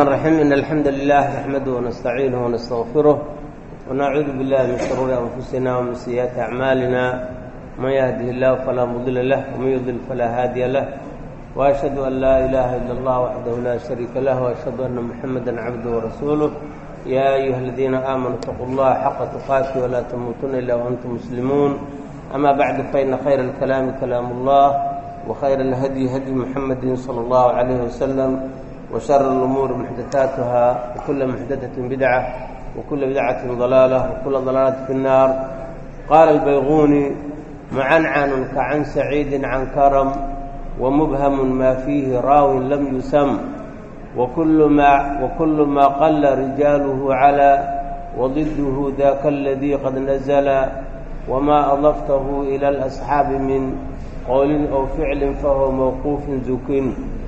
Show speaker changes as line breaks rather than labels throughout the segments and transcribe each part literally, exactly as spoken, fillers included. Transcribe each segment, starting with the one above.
الرحيم إن الحمد لله نحمده ونستعينه ونستغفره ونعوذ بالله من شرور أنفسنا ومن سيئات أعمالنا من يهده الله فلا مضل له ومن يضلل فلا هادي له وأشهد أن لا إله إلا الله وحده لا شريك له وأشهد أن محمدا عبده ورسوله يا أيها الذين آمنوا اتقوا الله حق تقاته ولا تموتن إلا وأنتم مسلمون أما بعد فإن خير الكلام كلام الله وخير الهدي هدي محمد صلى الله عليه وسلم وشر الأمور محدثاتها وكل محدثة بدعة وكل بدعة ضلالة وكل ضلالة في النار. قال البيغوني معنعن كعن سعيد عن كرم ومبهم ما فيه راو لم يسم وكل ما, وكل ما قل رجاله على وضده ذاك الذي قد نزل وما أضفته إلى الأصحاب من قول أو فعل فهو موقوف زك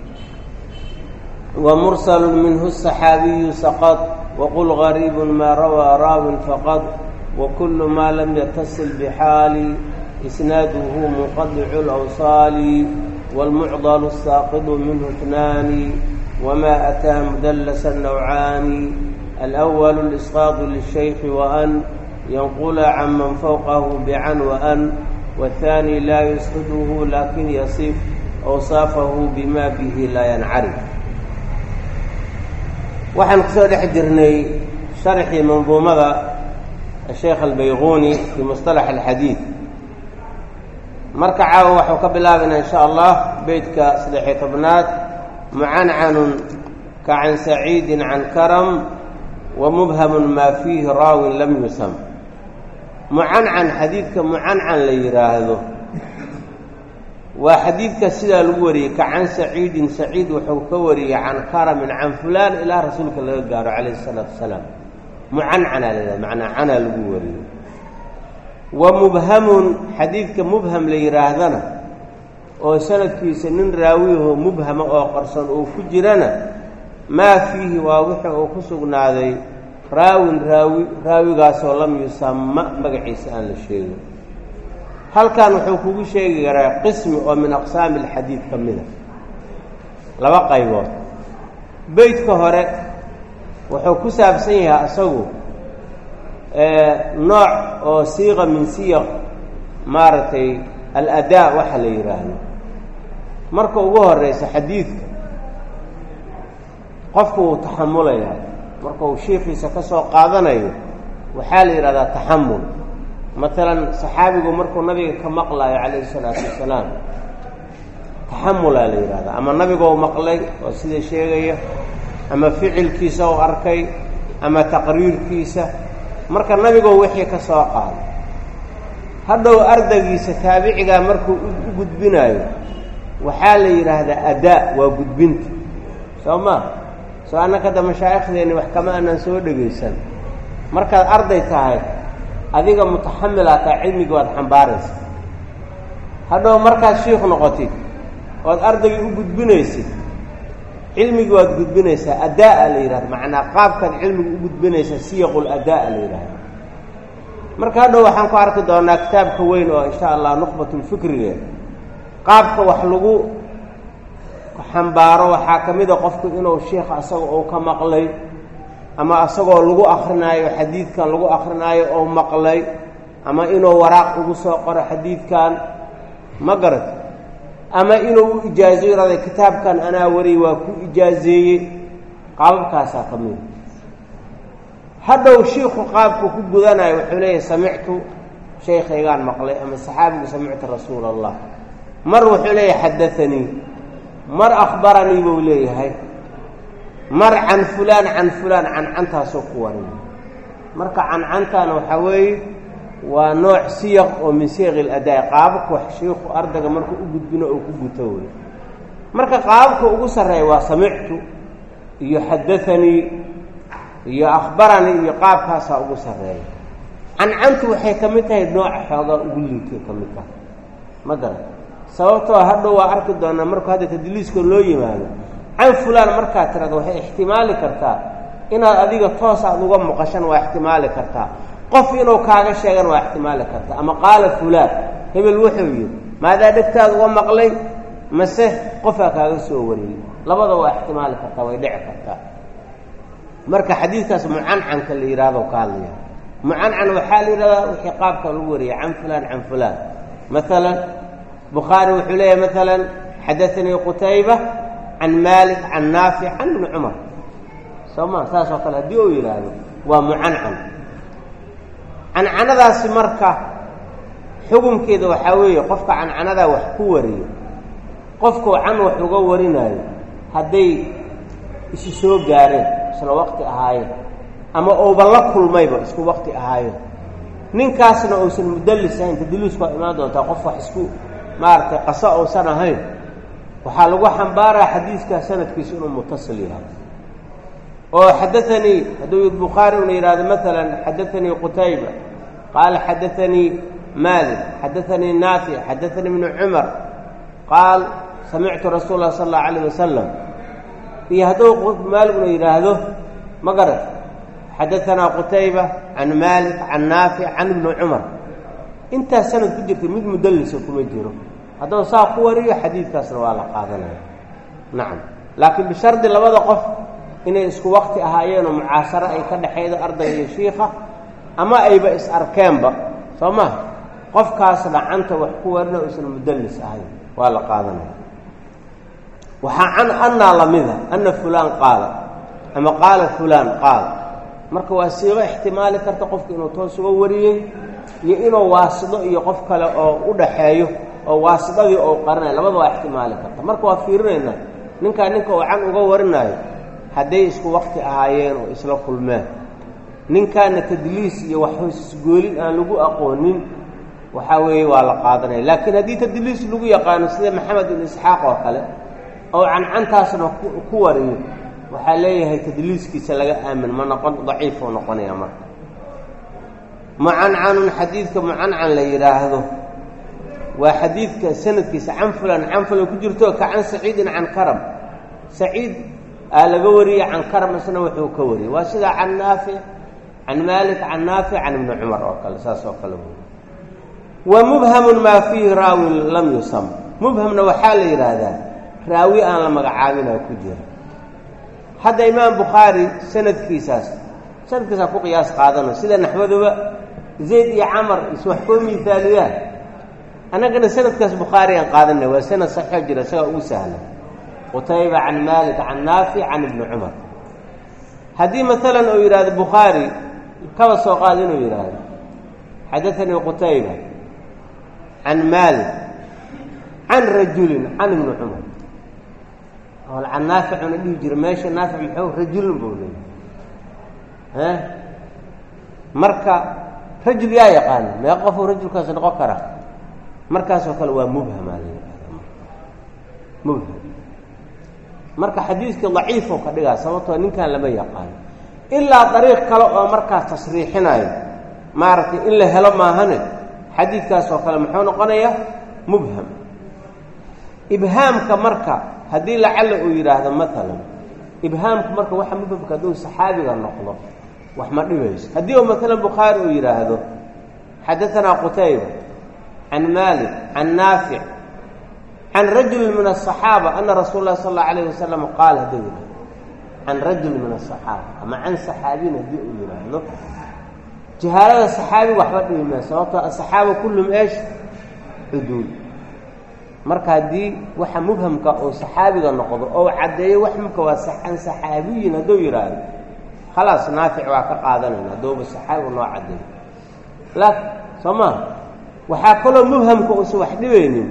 ومرسل منه الصحابي سقط وقل غريب ما روى راو فقط وكل ما لم يتصل بحال إسناده منقطع الأوصال والمعضل الساقط منه اثنان وما أتى مدلس النوعان الأول الإسقاط للشيخ وأن ينقل عن من فوقه بعن وأن والثاني لا يسقطه لكن يصف أوصافه بما به لا ينعرف. waxaan ku soo dhex jirnay sharxii manduumada sheekh albayghuni fi mustalax alxadiid marka caawa waxuu ka bilaabaynaa insha allah beydka saddex iyo tobnaad mucancanun ka can saciidin can karam wa mubhamun maa fiihi raawin lam yusam. mucancan xadiidka mucancan la yidhaahdo waa xadiidka sidaa lagu wariyey ka can saciidin saciid wuxuu ka wariyey can karamin can fulaan ilaa rasuulka laga gaaro calayhi salaatu wasalaam mucancanaa la yidhahda macnaa canaa lagu wariyey. wa mubhamun xadiidka mubham la yidhaahdana oo sanadkiisa nin raawiyaho mubhama oo qarsoon uu ku jirana maa fiihi waa wixii uu ku sugnaaday raawin raawi raawigaasoo lam yusama magaciisa aan la sheegin. halkan wuxuu kugu sheegi karaa qismi oo min aqsaami alxadiid ka mida laba qaybood. beydka hore wuxuu ku saabsan yahay isagu nooc oo siiqa min siyaq maaragtay aladaa waxa la yidhaahdo. marka ugu horeysa xadiidka qofku uu taxamulayaa marka uu sheekiisa ka soo qaadanayo waxaa la yidhahdaa taxamul. maalan saxaabigu markuu nabiga ka maqlayo calayhi salaatu wasalaam taxamulaa la yidhahdaa, ama nabigoo maqlay oo sida sheegaya, ama ficilkiisa oo arkay, ama taqriirkiisa. marka nabigoo wixii ka soo qaaday hadhow ardaygiisa taabicigaa markuu u gudbinayo waxaa la yidhaahdaa adaa, waa gudbinta soo maa soo annaka da mashaaikhdeenni wax kama aanan soo dhegaysan. markaad arday tahay adiga mutaxamilaa taa cilmigii waad xambaaraysa. hadhow markaad shiikh noqotid ood ardaygii u gudbinaysid cilmigii waad gudbinaysaa. adaa la yidhahda macnaa qaabkaad cilmiga u gudbinaysaa siyaqul adaa la yidhahda. marka hadhow waxaan ku arki doonaa kitaabka weyn oo insha allah nukhbatulfikriga qaabka wax lagu xambaaro waxaa ka mida qofku inuu sheikha asaga uu ka maqlay, ama asagoo lagu akrinaayo xadiidkan lagu akrinaayo oo maqlay, ama inuu waraaq ugu soo qoro xadiidkan ma garat, ama inuu u ijaazo yidhahda kitaabkan anaa wariyey waa ku ijaazeeyey. qaababkaasaa ka mida. hadhow shiikhu qaabku ku gudanayo wuxuu leeyahay samictu shaykhaygaan maqlay, ama saxaabigu samictu rasuula allah. mar wuxuu leeyahay xadaanii, mar akhbaranii buu leeyahay, mar can fulaan can fulaan cancantaasoo ku warin. marka cancantaana waxaa weeye waa nooc siyaq oo min siyaqi iladaa, qaababka wax shiikhu ardayga markuu u gudbino oo ku guto wey. marka qaababka ugu sarreeya waa samictu iyo xadaanii iyo akhbaranii iyo qaabkaasaa ugu sarreeya. cancantu waxay ka mid tahay nooca xoogaa ugu liitay ka mid tahay ma garan, sababtoo hadhow waa arki doonaa markuu hadda tadliiska loo yimaado can fulaan markaad tirada waxay ixtimaali kartaa inaad adiga toos aad uga muuqashan, waa ixtimaali kartaa qof inuu kaaga sheegan, waa ixtimaali kartaa, ama qaala fulaan hebel wuxuu yidhi maadaa dhegtaada uga maqlay mase qofaa kaaga soo wariyey. labada waa ixtimaali kartaa, way dhici kartaa. marka xadiidkaas mucancanka la yidhaahdo ka hadlaya mucancan waxaa la yidhahdaa wixii qaabka lagu wariyay can fulaan can fulaan maalan bukhaari wuxuu leeyahay maalan xadaanii qutayba can maalik can naafic can ibni cumar soo ma saas oo kale haddii uu yidhaahdo waa mucancan cancanadaasi marka xukunkeeda waxaa weeye qofka cancanadaa wax ku wariyo qofkuu can wax uga warinaayo hadday isu soo gaareen isla waqti ahaayeen ama uuba la kulmayba isku waqti ahaayeen ninkaasna uusan mudallis ahayn tadliisku waa imaan doontaa qof wax isku maaragtay qaso uusan ahayn waxaa lagu xambaaraa xadiidkaa sanadkiisa inuu mutasil yahay oo xadaanii hadduu bukhaari una yidhahdo maalan xadaanii qutayba qaala xadaanii maalik xadaanii naafic xadaanii ibnu cumar qaal samictu rasuul lah sal allahu alayh wasalam iyo hadduu maaliguna yidhaahdo ma garat xadaanaa qutayba can maalik can naafic can ibni cumar intaas sanad ku jirta mid mudallisa kuma jiro hadduu saa ku wariyo xadiidkaasna waa la qaadanaya nacam laakiin bishardi labada qof inay isku waqti ahaayeenoo mucaasaro ay ka dhexaydo ardayga iyo shiikha ama ayba is arkeenba soo maha qofkaas dhacanta wax ku warina uusan mudallis ahayn waa la qaadanaya waxaa can annaa lamida anna fulaan qaala ama qaala fulaan qaala marka waa siiqo ixtimaali karta qofka inuu toos uga wariyey iyo inuu waasido iyo qof kale oo u dhaxeeyo oo waasidadii oo qarinaya labada waa ixtimaali karta marka waa fiirinaynaa ninkaa ninka uu can uga warinaayo hadday isku waqti ahaayeen oo isla kulmeen ninkaana tadliis iyo waxhoosisgoolin aan lagu aqoonin waxaa weeye waa la qaadanaya laakiin haddii tadliis lagu yaqaano sida maxamed ibn isxaaq oo kale oo cancantaasna ku wariyo waxaa leeyahay tadliiskiisa laga aamin ma noqon daciifuu noqonaya marka mucancanun xadiidka mucancan la yidhaahdo waa xadiidka sanadkiisa can fulan can fulan ku jirto ka can saciidin can karam saciid aa laga wariyey can karam isna wuxuu ka wariyey waa sida can naafic can maalik can naafic can ibni cumar oo kale saas oo kale wey wa mubhamun maa fiihi raawin lam yusam mubhamna waxaa la yidhaahdaa raawi aan la magacaabinaa ku jira hadda imaam bukhaari sanadkiisaas sanadkiisaa ku qiyaas qaadano sida naxwaduba zayd iyo camar iswax koo miaaliyaan annagana sanadkaas bukhaari aan qaadanay waa sanad saxiix jira isagaa ugu sahlan qutayba can maalik can naafic can ibni cumar haddii maalan uu yidhaahdo bukhaari kaba soo qaad inuu yidhaahdo xadaanii qutayba can maalik can rajulin can ibni cumar can naaficuna dhihi jira meesha naafic muxuu rajulin buu leeyahay marka rajul yaa yaqaana meeqa qofuu rajulkaas noqon karaa markaasoo kale waa mubhamaa la yidhahda mubham marka xadiidka daciifoo ka dhigaa sababtoo ninkan lama yaqaano ilaa dariiq kale oo markaas tasriixinayo maaragtay in la helo maahane xadiidkaasoo kale muxuu noqonayaa mubham ibhaamka marka haddii lacalla uu yidhaahdo maalan ibhaamku marka waxa mubhamka hadduu saxaabiga noqdo wax ma dhibayso haddii uu maalan bukhaari uu yidhaahdo xadaanaa qutayba can maalik can naafic can rajuli min aلصaxaaba ana rasuula اlah sal اllau alayh wasalam qaal hadduu yidhahdo can rajuli min aلصaxaaba ama can saxaabiyin haddii uu yidhaahdo jahaalada saxaabiga waxba dhibi maa sababtoo asaxaaba kullum eesh cuduul marka haddii waxa mubhamka uu saxaabiga noqdo oo caddeeyo wax mubka waa can saxaabiyin hadduu yidhaahdo khalaas naafic waa ka qaadanayna hadduuba saxaabigu noo caddeeyo laakin soo maha waxaa kaloo mubhamka uusan wax dhibaynin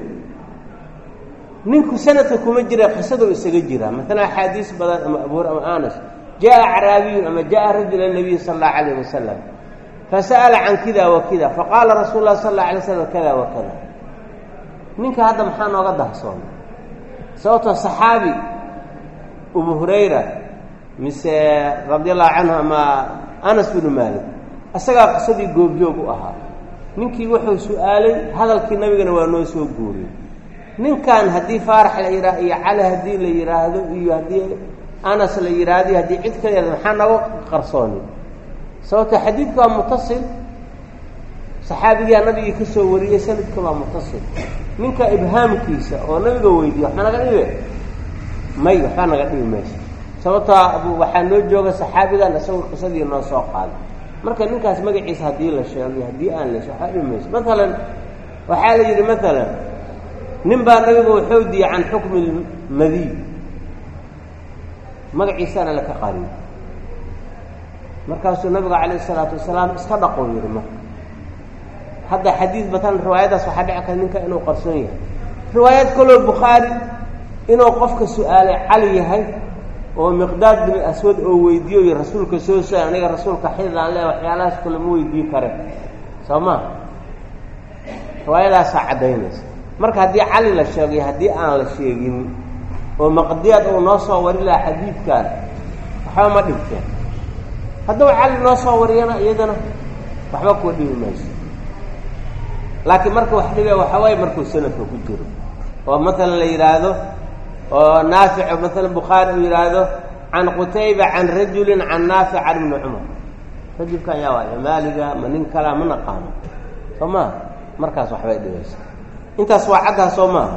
ninku sanadka kuma jira qisaduu isaga jiraa maalan axaadiis badan ama abuur ama anas jaa acraabiyun ama jaa rajul nabiy sala allahu calayh wasalam fasa'ala can kida wa kida faqaala rasuulu lah sal alla alay slam kada wa kada ninka hadda maxaa nooga dahsoona sababtoo saxaabi abu hurayra mise radi allahu canhu ama anas binu maalik isagaa qisadii goobjoog u ahaa ninkii wuxuu su-aalay hadalkii nabigana waa noo soo guuriyey ninkan haddii faarax la yidhaah iyo cali haddii la yidhaahdo iyo haddii anas la yidhaahdo iyo haddii cid kale maxaa naga qarsooni sababto xadiidka waa mutasil saxaabigaa nabigii ka soo wariyey sanadka waa mutasil ninka ibhaamkiisa oo nabiga weydiiye waxba naga dhibe may waxba naga dhibi mayso sababtaa waxaa noo jooga saxaabigan isagoo qisadii noo soo qaaday marka ninkaas magaciisa haddii la sheego haddii aan la sheego waxaa dhimayso maalan waxaa la yidhi maalan nin baa nabigu wuxuu diyey can xukmi lmadiy magaciisana laka qarin markaasuu nabiga calayh isalaatu wasalaam iska dhaqow yidhi marka hadda xadiid batan riwaayadaas waxaa dhici kara ninka inuu qarsoon yahay riwaayad kaloo bukhaari inuu qofka su-aalay cali yahay oo miqdaad bin aswad oo weydiiyo iyo rasuulka soo sa aniga rasuulka xididaan le waxyaalahaas kale ma weydii kare soo maa riwaayadaasaa caddaynaysa marka haddii cali la sheegay haddii aan la sheegin oo maqdiyaad uu noo soo wari lahaa xadiidkan waxba ma dhibteen hadduu cali noo soo wariyana iyadana waxba kuwa dhibi mayso laakiin marka wax dhibe waxaa waaye markuu sanadka ku jiro oo maalan la yidhaahdo oo naafic maalan bukhaari uu yidhaahdo can qutayba can rajulin can naafic can ibni cumar rajulkan yaa waaya maaliga ma nin kalaa ma naqaano soo maa markaas waxbay dhibaysa intaas waa caddaa soo maaha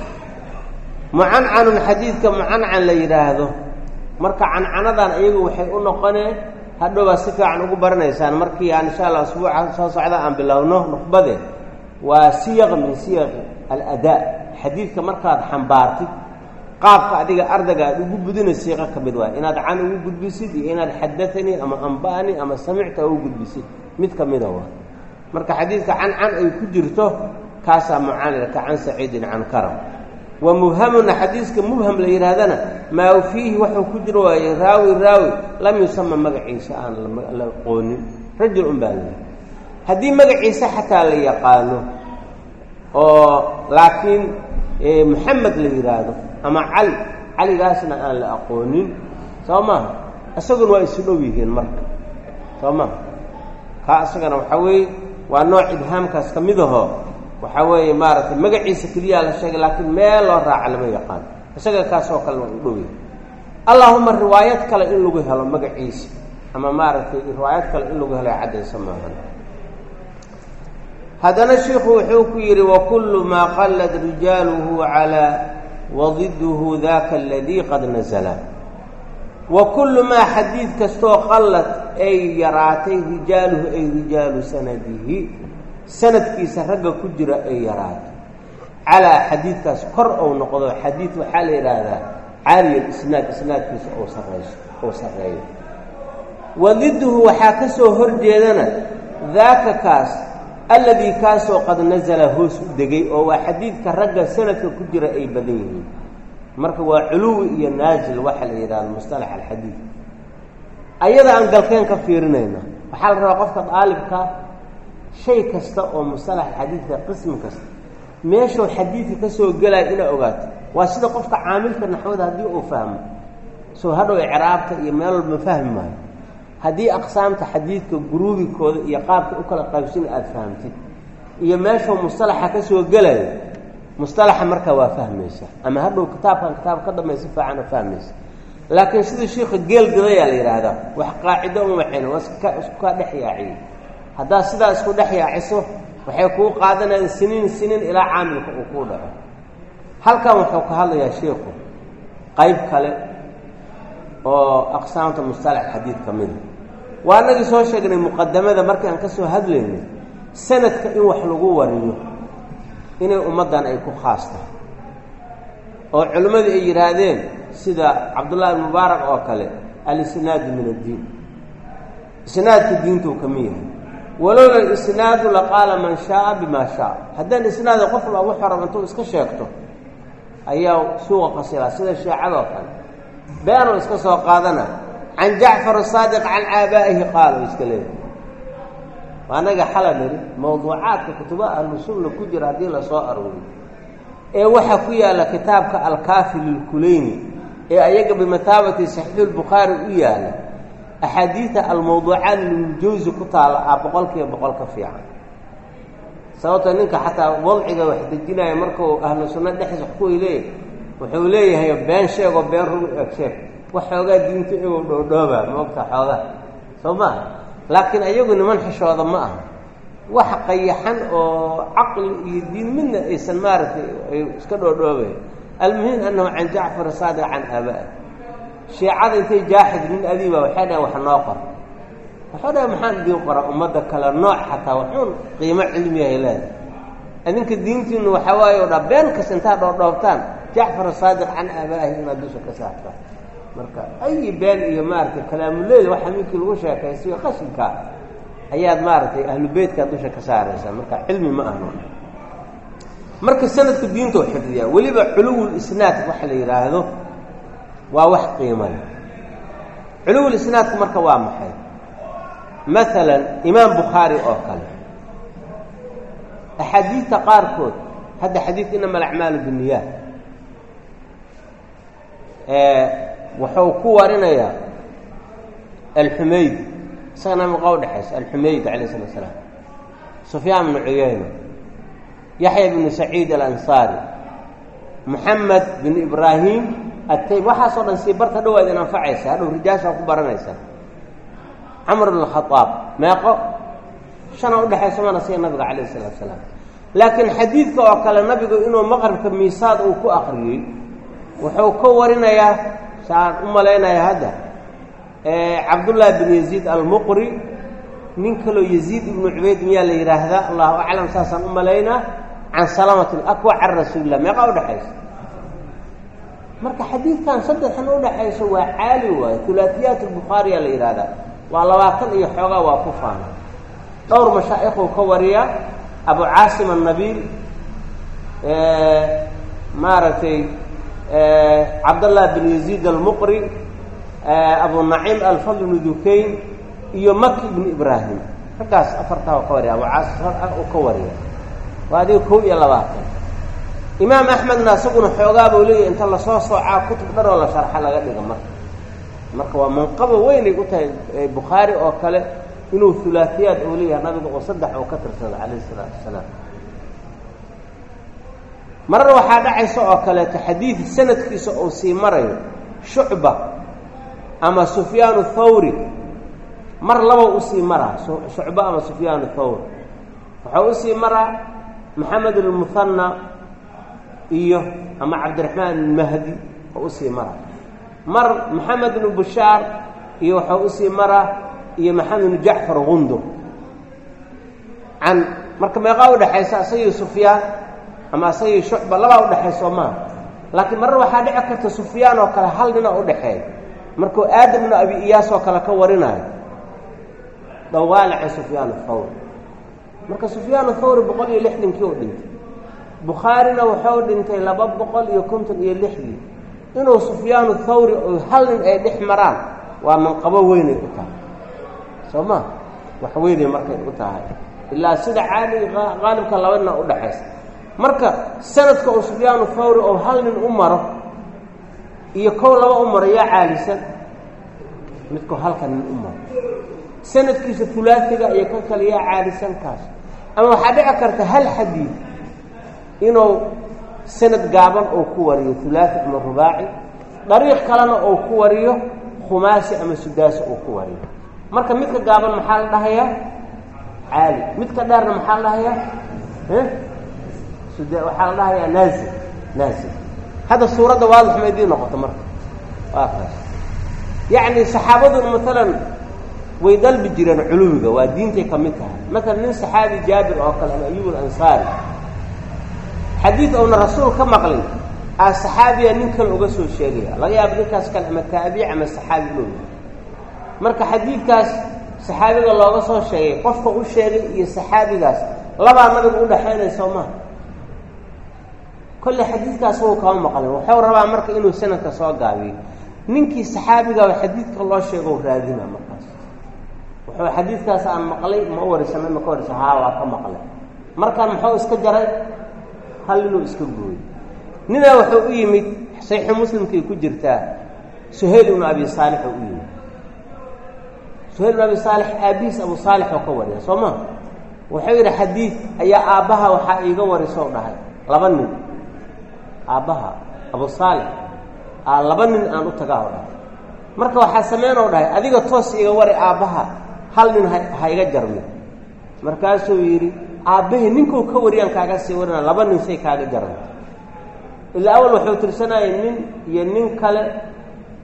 mucancanun xadiidka mucancan la yidhaahdo marka cancanadan iyagu waxay u noqoneen hadhowbaa si fiican ugu baranaysaan markii aan insha allah asbuuca soo socda aan bilowno nuqbade waa siyaq min siyaq aladaa xadiidka markaad xambaartid qaabka adiga ardayga aad ugu budina siiqo ka mid waay inaad can ugu gudbisid iyo inaad xadaanii ama amba'anii ama samicta ugu gudbisid mid ka mida waa marka xadiidka cancan ay ku jirto kaasaa mucaanilka can saciidin can karam wa mubhamuna xadiiska mubham la yidhaahdana maa fiihi waxuu ku jiro waaye raawi raawi lam yusama magaciisa aan la aqoonin rajul un baa layihi haddii magaciisa xataa la yaqaano oo laakiin maxamed la yidhaahdo ama cali caligaasna aan la aqoonin soo maha isaguna waa isu dhow yihiin marka soo maha kaa isagana waxaa weeye waa nooc ibhaamkaas ka mid ahoo waxaa weeye maaragtay magaciisa keliyaa la sheegay laakiin meel loo raaca lama yaqaan isaga kaasoo kale waa u dhow yahay allaahuma riwaayad kale in lagu helo magaciisa ama maaragtay riwaayad kale in lagu helo caddaysa maahan haddana shiikhu wuxuu ku yidhi wakullu maa qallad rijaaluhu calaa wadiduhu daka aladii qad nazala wa kullu maa xadiid kastoo qallad ay yaraatay rijaaluhu ay rijaalu sanadihi sanadkiisa ragga ku jira ay yaraatay calaa xadiidkaas kor ou noqdo xadiid waxaa la yidhaahdaa caaliya isnaad isnaadkiisa oo sareyso oo sarreeyo wadiduhu waxaa ka soo horjeedana daaka kaas alladii kaasoo qad nazala hoos u degay oo waa xadiidka ragga sanadka ku jira ay badan yihiin marka waa culuwi iyo naazil waxa la yidhahdo mustalax alxadiid ayada aan galkeen ka fiirinayna waxaa la rabaa qofka daalibkaa shay kasta oo mustalax alxadiidka qismi kasta meeshuu xadiidka ka soo gelaya inaa ogaato waa sida qofka caamilka naxwada haddii uu fahmo soo hadhow icraabta iyo meel walba fahmi maayo haddii aqsaamta xadiidka guruubikooda iyo qaabka u kala qaybsina aada fahamtid iyo meeshuu mustalaxa ka soo gelayo mustalaxa markaa waa fahmaysa ama hadhow kitaabkan kitaab ka dambeya si fiicana fahmaysa laakiin sida shiika geel gadayaa la yidhaahdaa wax qaacido uma waxayna waa iska isku kaa dhex yaaciye haddaad sidaa isku dhex yaaciso waxay kuu qaadanayaan siniin siniin ilaa caamilka uu kuu dhaco halkan wuxuu ka hadlayaa shiiku qayb kale oo aqsaamta mustalax xadiid ka mida waa anagii soo sheegnay muqadamada markii aan ka soo hadlaynay sanadka in wax lagu wariyo inay ummaddan ay ku khaas tahay oo culimmadii ay yidhaahdeen sida cabdullahi ibn mubaarak oo kale alisnaadu min addiin isnaadka diintuu ka mid yahay walowla alisnaadu laqaala man shaaa bimaa shaa haddaan isnaada qof loogu xoran intuu iska sheegto ayaa suuqa qasilaa sida sheecadoo kale beenuu iska soo qaadana can jacfar asaadiq can aabaa'ihi qaala u iska leeyahay anaga xala niri mawduucaadka kutubaha ahlusunna ku jira haddii lasoo arooriyo ee waxaa ku yaalla kitaabka alkaafi lilkulayni ee ayaga bimataabati saxiixulbukhaari u yaalla axaadiida almawduucaat liljawsi ku taalla ah boqol kiiba boqol ka fiican sababto ninka xataa wadciga wax dejinaya markuu ahlu sunna dhexdiisa wax ku leeyahay wuxuu leeyahay been sheegoo been rug eg sheeg wax xoogaa diinta igoo dhoodhoobaa maogta xoogaa soo maaha laakiin ayagu niman xishooda ma aha wax qayaxan oo caqli iyo diin midna aysan maaragtay ay iska dhoodhoobaya almuhim annahu can jacfar saadiq can aabaa'i shiicada intay jaaxid min adiiba waxay dhahan wax noo qor waxaa dhaha maxaan idiin qora ummadda kale nooc xataa waxuun qiimo cilmiya ay leedahay adinka diintiinu waxaa waaye o dha been kasta intaad dhoordhoobtaan jacfar saadiq can aabaahi inaad dusha ka saartaan marka ay been iyo maaragtay kalaamuleeda waxa minkii lagu sheekaysiyo qashinka ayaad maaragtay ahlu beytkaad dusha ka saaraysaa marka cilmi ma ahno marka sanadka diinta oo xifdiyaa weliba culuwul isnaad waxa la yidhaahdo waa wax qiimo leh culuwul isnaadku marka waa maxay maalan imaam bukhaari oo kale axaadiidta qaarkood hadda xadiid inama alacmaalu binniyaat wuxuu ku warinayaa alxumaydi isagana maqa udhexaysa alxumaydi calayh isalaat slaam sufyaan bnu cuyayna yaxya bnu saciid alansaari moxamed binu ibraahim atayb waxaasoo dhan sii barta dhawaad in anfacaysa hadhow rijaashaa ku baranaysa camr bn khaaab meeqo shana udhexaysa mana siya nabiga calayh isalaatu salaam laakiin xadiidka oo kale nabigu inuu maqribka miisaad uu ku akriyey wuxuu ka warinayaa saan u malaynaya hadda cabdullaahi bin yaziid almuqri nin kaloo yaziid ibnu cubayd miyaa la yidhaahdaa allahu aclam saasaan u malaynaa can salamati lakwa can rasuulillah meeqa udhexaysa marka xadiidkan saddexan udhexayso waa caali waayo hulaafiyaat albukhaariya la yidhaahdaa waa labaatan iyo xoogaa waa ku faana dhowr mashaa'ikhuu ka wariya abu caasim annabiil maaragtay cabdallah bin yaziid almuqri abu naciim alfadl bnu dukayn iyo maki ibnu ibraahim raggaas afartaa u ka wariya abu caasim uu ka wariya waa adiga kow iyo labaatan imaam axmedna isaguna xoogaa buu leeyahy inta lasoo soocaa kutub dhan oo la sharxa laga dhiga marka marka waa manqabo weynay u tahay bukhaari oo kale inuu hulaafiyaad uu leeyahay nabiga oo saddex oo ka tirsada calayh isalaatu wasalaam marna waxaa dhacaysa oo kaleeto xadiid sanadkiisa uu sii marayo shucba ama sufyaanu thawri mar laba usii maraa shucba ama sufyaanu thawri waxaa usii maraa maxamed almuhanna iyo ama cabdiraxmaan almahdi oo usii maraa mar maxamed bnu bushaar iyo waxaa usii maraa iyo maxamed bnu jacfar gundur can marka meeqaa udhexaysa asagii sufyaan ama asagii shucba labaa udhexayso maaha laakiin marna waxaa dhici karta sufyaan oo kale hal nina udhexeeya markuu aadam bnu abi iyaas oo kale ka warinayo dawaalaca sufyaan athawri marka sufyaan athawri boqol iyo lixdankii oo dhintay bukhaarina wuxuu dhintay laba boqol iyo konton iyo lixdii inuu sufyaanu thawri oo hal nin ay dhex maraan waa manqabo weynay u tahay soo ma wax weynay markay u tahay ilaa sida caali qaalibka laba nin u dhaxaysa marka sanadka oo sufyaanu thawri oo hal nin u maro iyo kow laba u maro yaa caalisan midku halka nin u maro sanadkiisa fulaatiga iyo kan kale yaa caalisan kaas ama waxaa dhici karta hal xadiid inuu sanad gaaban oo ku wariyo hulaafi ama rubaaci dariiq kalena oo ku wariyo khumaasi ama sudaasi oo ku wariyo marka midka gaaban maxaa la dhahayaa caali midka dheerna maxaa la dhahayaa sud waxaa la dhahayaa naazil naazil hadda suuradda waadix ma idiin noqoto marka waa kaas yacni saxaabaduna maalan way dalbi jireen culuwiga waa diintay ka mid tahay maalan nin saxaabi jaabir oo kale ama ayub alansaari xadiid ouna rasuul ka maqlin aa saxaabiya nin kale uga soo sheegaya laga yaaba ninkaas kale ama taabiic ama saxaabi loo yahay marka xadiidkaas saxaabiga looga soo sheegay qofka u sheegay iyo saxaabigaas labaa nabiga u dhaxaynayso maaha kolle xadiidkaas wuu kama maqlin wuxuu rabaa marka inuu sanadka soo gaabiyo ninkii saxaabiga xadiidka loo sheego raadina markaas wuxuu xadiidkaas aan maqlay ma warisana ma ka warisa haa waa ka maqlay markaan muxuu iska jaray hal inuu iska gooyo ninaa wuxuu u yimid saxiixu muslimkay ku jirtaa suhayl ibnu abi saalix oo u yimid suhayl ibnu abi saalix aabihiis abu saalix oo ka wariya soo ma wuxuu yidhi xadiid ayaa aabbaha waxaa iiga warisoo dhahay laba nin aabbaha abu saalix aa laba nin aan u tagaa oo dhahay marka waxaa sameynoo dhahay adiga toos iga wari aabbaha hal nin ha iga jarmi markaasuu yidhi aabbahe ninkuu ka wariyaan kaaga sii warina laba nin say kaaga jaranta ilaa awal wuxuu tirsanayay nin iyo nin kale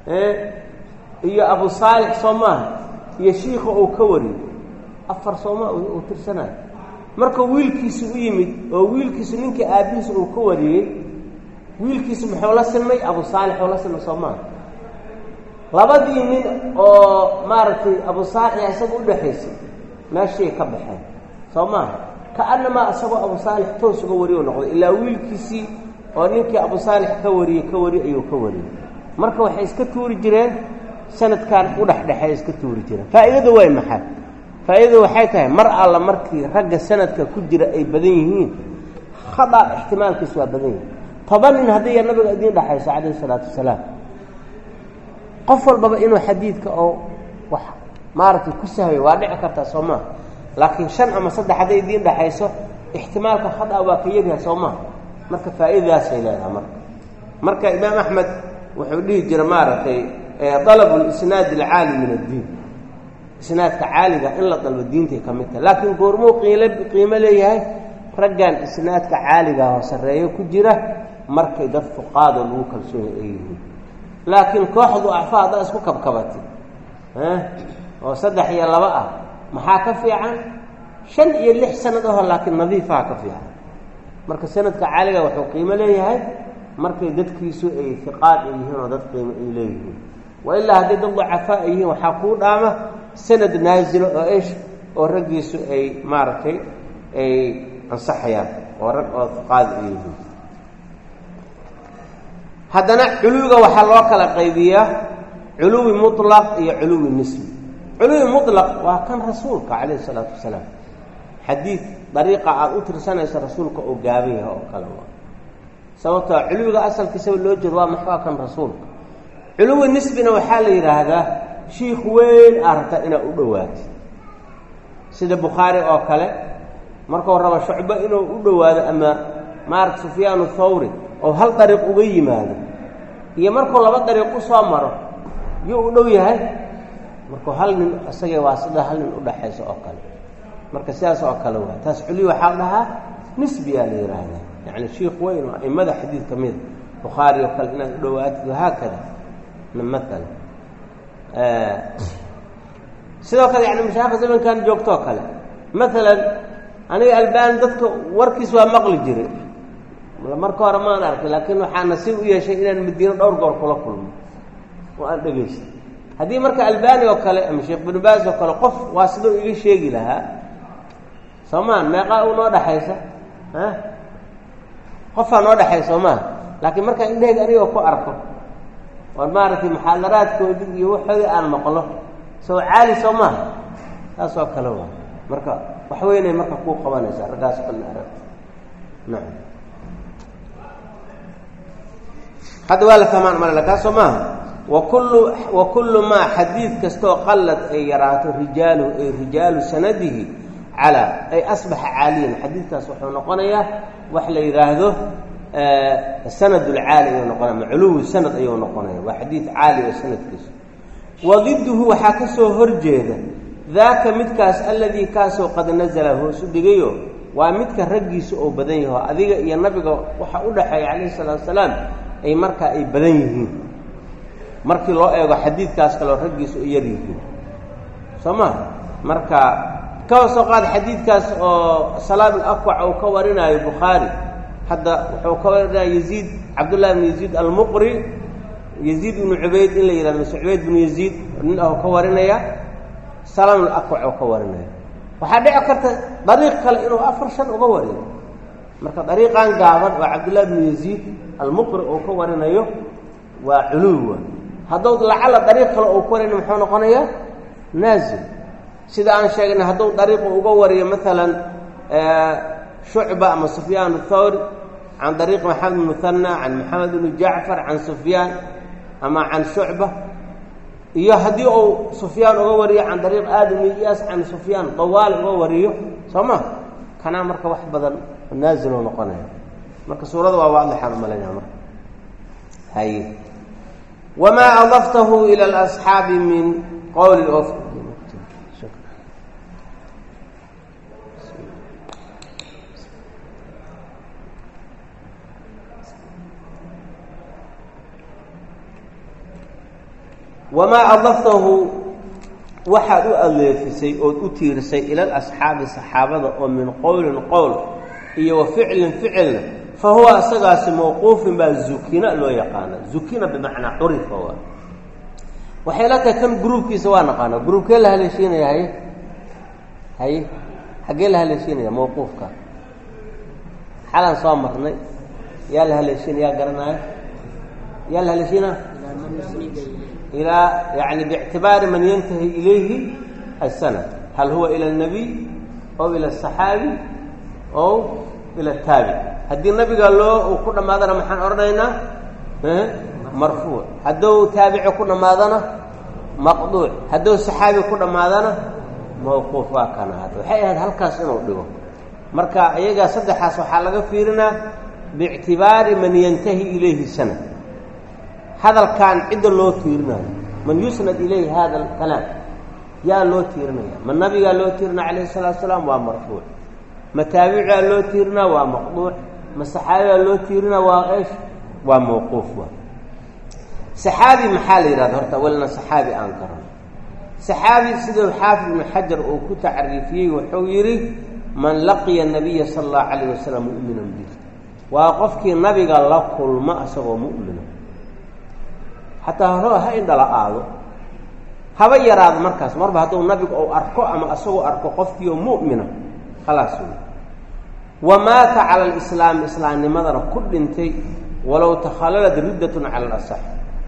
iyo abu saalix soomaa iyo shiikha uu ka wariyey afar soomaa uu tirsanayo marka wiilkiisu u yimid oo wiilkiisu ninkii aabihiisa uu ka wariyey wiilkiisu muxuu la silmay abu saalix oo la silmay soomaa labadii nin oo maaragtay abu saalix isaga u dhaxaysay meeshay ka baxeen soomaa kaanama asagoo abu saalix toos uga wariyo noqday ilaa wiilkiisii oo ninkii abu saalix ka wariyey ka wari ayuu ka wariyey marka waxay iska tuuri jireen sanadkan u dhexdhexay iska tuuri jireen faa'iidadu way maxay faa'iidadu waxay tahay mar alla markii ragga sanadka ku jira ay badan yihiin khada ihtimaalkiisu waa badan yihiin toban nin haddii nabiga idin dhaxayso calayhi salaatu wasalaam qof walbaba inuu xadiidka oo wax maaragtay ku sahayay waa dhici kartaa soomaa laakiin shan ama saddex hadday idin dhaxayso ihtimaalka khada waa ka yaryahay soomaa marka faa'iidadaas ay leedahay marka marka imaam axmed wuxuu dhihi jiray maaragtay طلب الإسناد العالي من الدين إسناد كعالي إلا طلب الدين تكملته لكن قرمو قيمة قيمة ليه رجال إسناد كعالي وسرية كجرة مركي دف قاضي الوكل شيء إيه لكن كواحد أعفاء ده اسمه كبكبتي ها وصدح يلا بقى ما حاكفي عن شن يلي حسن ده لكن نظيفة كفي عن مركي سند كعالي وحو قيمة ليه مركي دتك يسوء ثقات إيه ودت قيمة إليه وإلا هذه ضد عفائه وحقود أمه سند نازل وإيش ورجيس أي معركة أي الصحيان ورق قاضي إيه هذا علو وحلوك القيبية علو مطلق هي علو النسبي علو مطلق وكان رسولك عليه الصلاة والسلام حديث طريقة أوتر سنة رسولك أجابيها أو كلامه سواء علو أصل كسب اللوجر ومحوا كان رسولك علو النسبة وحالي هذا شيخ وين أردت إنه أدوات سيد البخاري أو كله مركو ربا شعبة إنه أدوات أما مارك سفيان الثوري أو هل طريق أبي ماذا هي مركو لبا طريق أصامر يؤدوي هاي مركو هل من أسجى واسطة هل من أدحيس أو كله مركو سياسة أو كله تسعلي وحالها نسبية لهذا يعني شيخ وين أي ماذا حديث كمير بخاري وكله إنه أدوات وهكذا مثلا آه سيدو كذا يعني مش عارف زمان كان جوكتو كله مثلا أنا البان ضدك وركيس ومقل جري مركو رمان أعرف لكنه حنسيب ويا شيء إن مدينة دور دور كله كله وأنا دقيش هذه مركو الباني وكله مش ابن باز وكله قف واسدو يجي شيء لها سمان ما قاو نودا حيسه ها قف نودا حيسه ما لكن مركو إنه قريب وكو أركو والمعرفة محاضرات كودي يوحي أنا مقله سو عالي سو ما أسوأ كلامه مركا وحويني مركا كوق قوانا زار رجاس قلنا عرفت نعم هذا ولا كمان ملك سو ما وكل وكل ما حديث كستو قلت أي يرات الرجال أي رجال سنده على أي أصبح عاليا حديث كسوحنا نقنيه وحلا يراهده آه السند العالي ونقنا علو السند أيه ونقنا وحديث عالي والسند كيس وضده وحكسه هرجيده ذاك متكاس الذي كاسه قد نزله سدقيه ومتك رجيس أو بدنيه أذيك يا النبي وحقول حي عليه الصلاة والسلام أي مركا أي بدنيه مركي الله أيه حديث كاس كلو رجيس يريه سما مركا كاسه قاد حديث كاس سلام الأقوى أو كورنا البخاري حتى وحوكورنا يزيد عبد الله بن يزيد المقري يزيد بن عبيد إلا إلى عبيد بن يزيد إنه كورنا يا سلام الأقوى وكورنا وحدي أكرت طريق قال إنه أفرشن وكورنا مركب طريق عن قاعد وعبد الله بن يزيد المقري وكورنا يو وعلو هذا لعل طريق قال وكورنا محون قنايا نازل سيدا أنا شايف إن هذا طريق وكورنا مثلا آه شعبة أما سفيان الثوري عن طريق محمد بن مثنى عن محمد بن جعفر عن سفيان أما عن شعبة يهديو سفيان غوري عن طريق آدم إياس عن سفيان طوال غوري سما كان مركب واحد بدل نازل ونقناه مركب سورة واضحة ملنا مركب هاي وما أضفته إلى الأصحاب من قول الأخر wamaa adaftahu waxaad u adeefisay ood u tiirisay ila alasxaabi saxaabada oo min qowlin qowl iyo wa ficlin ficilna fa huwa isagaasi mawquufin baa zukina loo yaqaana zukina bimacnaa curifa waa waxay la tahay kan gruubkiisa waa naqaana gruubkee la haleeshiinaya haye haye xaggee la haleeshiinaya mawquufka xalaan soo marnay yaa la haleeshiina yaa garanaya yaa la haleeshiina ilaa yani biictibaari man yantahi ilayhi asanad hal huwa ila الnabiy ow ila الصaxaabi ow ila الtaabic haddii nabiga loo uu ku dhammaadana maxaan odhanaynaa marfuuc hadduu taabici ku dhammaadana maqduuc hadduu saxaabi ku dhammaadana mawquuf waa kana hadda waxay ahayd halkaas inuu dhigo marka iyagaa saddexaas waxaa laga fiirinaa biictibaari man yantahi ilayhi sanad hadalkan cidda loo tiirinayo man yusnad ilayhi hada alkalaam yaa loo tiirinaya ma nabigaa loo tiirinaya calayhi الsalatu salaam waa marfuuc ma taabicigaa loo tiirinaa waa maqduuc ma saxaabigaa loo tiirinaa waa eesh waa mawquuf waa saxaabi maxaa la yidhahda horta walna saxaabi aan garan saxaabi siduu xaafid ibnu xajar uu ku tacriifiyey wuxuu yidhi man laqiya nabiya sala allahu calayh wasalam mu'minan bih waa qofkii nabiga la kulma isagoo mu'mina xataa hore ha indhala aado haba yaraado markaas marba hadduu nabigu ou arko ama isagoo arko qofkii oo mu'mina khalaas wey wa maata cala alislaami islaamnimadana ku dhintay walow takhalalad riddatun cala alasax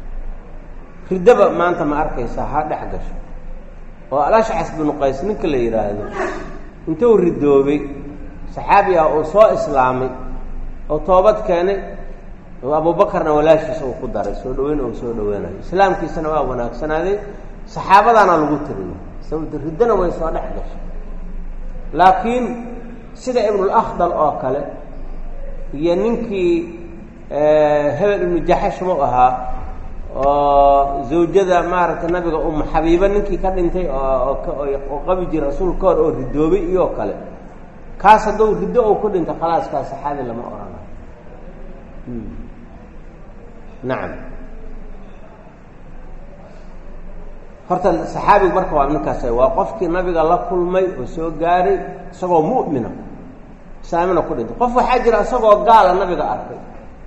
riddaba maanta ma arkaysaa ha dhex gasho oo alashcas binu qays ninka la yidhaahdo intuu ridoobay saxaabi ah oo soo islaamay oo toobad keenay oo abuubakarna walaashiisa uu ku daray soo dhaweyn oo soo dhaweynayo islaamkiisana waa wanaagsanaaday saxaabadaana lagu tiriyo sababta riddana way soo dhex gashay laakiin sida ibnulakhdal oo kale iyo ninkii hebel ibnu jaxash mu ahaa oo zawjada maaragtay nabiga umu xabiiba ninkii ka dhintay oo qabi jira rasuulka hor oo ridoobay iyo kale kaas hadduu riddo oo ku dhinto khalaas kaa saxaabi lama oranayo nacam horta saxaabigu marka waa ninkaas waa qofkii nabiga la kulmay oo soo gaaray isagoo mu'mina islaamina ku dhintay qof waxaa jira isagoo gaala nabiga arkay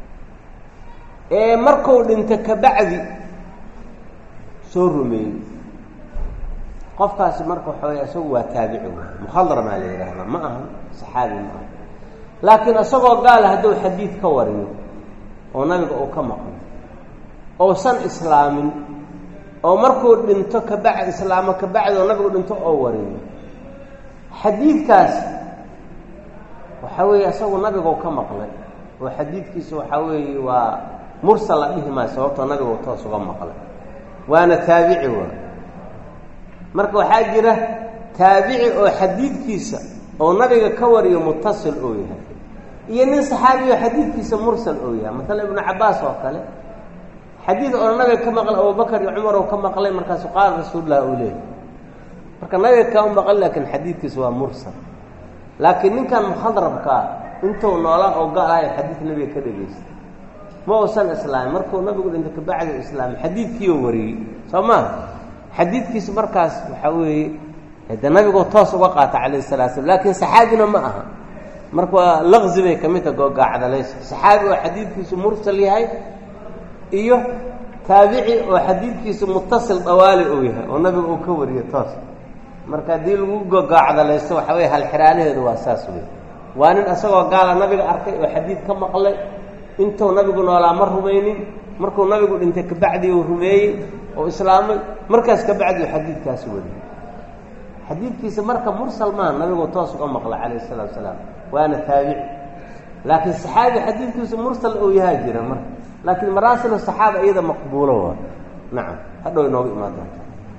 ee markuu dhinto kabacdi soo rumeeyey qofkaasi marka waxawey isagu waa taabici mukhadramaa la yidhaahdaa ma aha saxaabi ma aha laakiin isagoo gaala hadduu xadiid ka wariyo oo nabiga uu ka maqlo ousan islaamin oo markuu dhinto kabacdi islaamo kabacdi oo nabigu dhinto oo wariyo xadiidkaas waxaa weeye isagu nabiguu ka maqlay oo xadiidkiisa waxaa weeye waa mursal la dhihi maayo sababtoo nabigu toos uga maqlay waana taabici waa marka waxaa jira taabici oo xadiidkiisa oo nabiga ka wariyo mutasil oo yahay iyo nin saxaabi oo xadiidkiisa mursal oo yahay matala ibnu cabbaas oo kale xadiid oo nabiga ka maqlay abubakar iyo cumar oo ka maqlay markaasu qaal rasuulullah uu leeyahy marka nabiga ka maqlay laakiin xadiidkiisa waa mursal laakiin ninkan mukhadrabkaa intuu noolaa oo gaalahay xadiid nabiga ka dhegaystay ma uusan islaamin markuu nabigu dhinta kabacdi islaami xadiidkiioo wariyey soo maha xadiidkiisa markaas waxaa weeye de nabigoo toos uga qaata calayhi salatu slam laakiin saxaabina ma aha marka waa laqzi bay ka mid taha googaacdalaysa saxaabi oo xadiidkiisu mursal yahay iyo taabici oo xadiidkiisu mutasil dawaali uu yahay oo nabiga uu ka wariyo toos marka haddii lagu gogaacdalaysto waxaa weye halxiraanaheedu waa saas wey waa nin isagoo gaala nabiga arkay oo xadiid ka maqlay intuu nabigu noolaa ma rumaynin markuu nabigu dhintay kabacdi uu rumeeyey oo islaamay markaas kabacdi uu xadiidkaasi wariyey xadiidkiisa marka mursal maaha nabigu toos uga maqlay calayhi salaatu wasalaam waana taabici laakiin saxaabi xadiidkiisu mursal oo yahaa jira marka laakiin maraasil saxaaba iyada maqbuulo waa nacam hadhow inooga imaan doonta